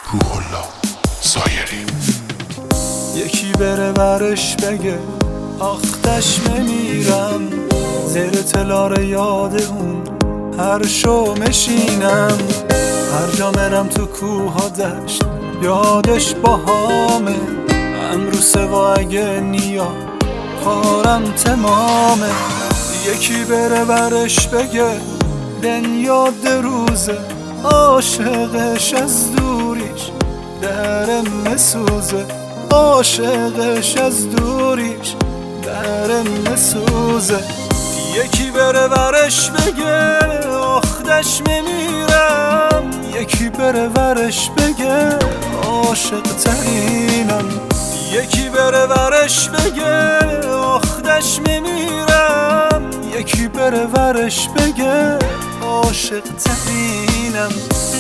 روح الله سایری. یکی بره ورش بگه آختش میمیرم، زیر تلار یاد اون هر شو مشینم. هر جا مرم تو کوه ها دشت یادش باهامه، امرو سوا اگه نیا کارم تمامه. یکی بره ورش بگه دنیا روزه، عاشقش از دوریش درم مسوزه، عاشقش از دوریش درم مسوزه. یکی بره ورش بگه آخدش میمیرم، یکی بره ورش بگه عاشق ترینم. یکی بره ورش بگه آخدش میمیرم، یکی بره ورش بگه عاشق ترینم.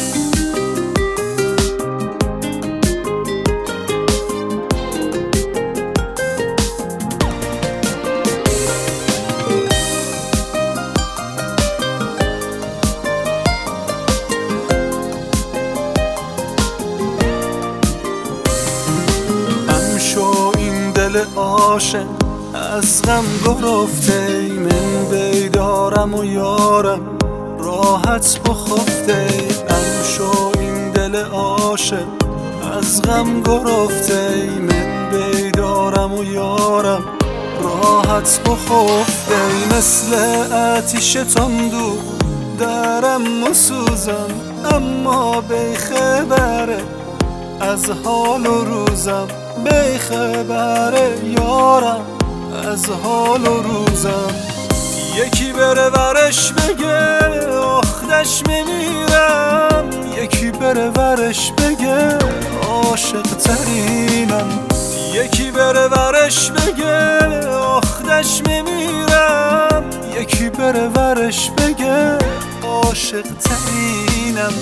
عاشق از غم گرفته، من بیدارم و یارم راحت بخفته. ام شو این دل عاشق از غم گرفته، من بیدارم و یارم راحت بخفته. مثل آتیش تندو درم مسوزم، اما بی خبره از حال و روزم، بی خبره یارم از حال و روزم. یکی بره ورش بگه آخدش میمیرم، یکی بره ورش بگه عاشق ترینم. یکی بره ورش بگه آخدش میمیرم، یکی بره ورش بگه عاشق ترینم.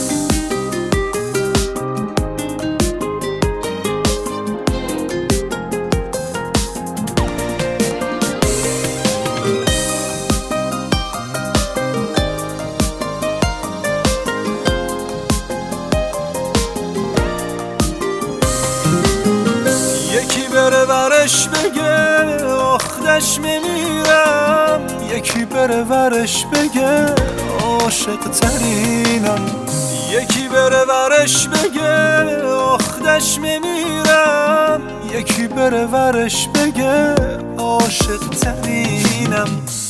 بره ورش بگه آخدش میمیرم، یکی بره ورش بگه عاشق ترینم. یکی بره ورش بگه آخدش میمیرم، یکی بره ورش بگه عاشق ترینم.